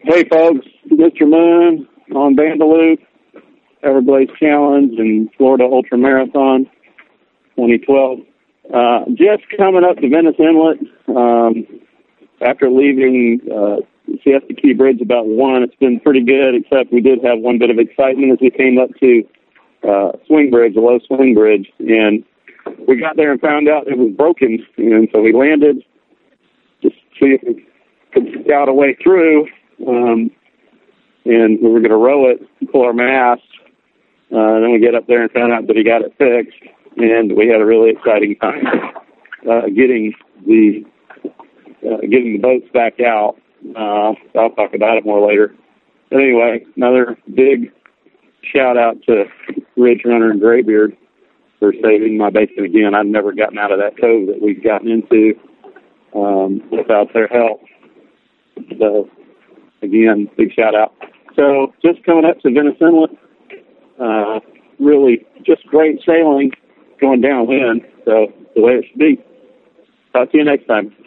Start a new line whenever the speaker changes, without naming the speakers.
Hey, folks, Mr. Moon on Vandaloop, Everglades Challenge, and Florida Ultra Marathon 2012. Just coming up to Venice Inlet after leaving Siesta Key Bridge about 1. It's been pretty good, except we did have one bit of excitement as we came up to Swing Bridge, a low swing bridge, and we got there and found out it was broken, and so we landed just to see if we could scout a way through. And we were going to row it, pull our mast. Then we get up there and found out that he got it fixed, and we had a really exciting time getting the boats back out. I'll talk about it more later. But anyway, another big shout out to Ridge Runner and Graybeard for saving my bacon again. I've never gotten out of that cove that we've gotten into without their help. So, again, big shout out. So, just coming up to Venice Inlet, really just great sailing going downwind. So, the way it should be. Talk to you next time.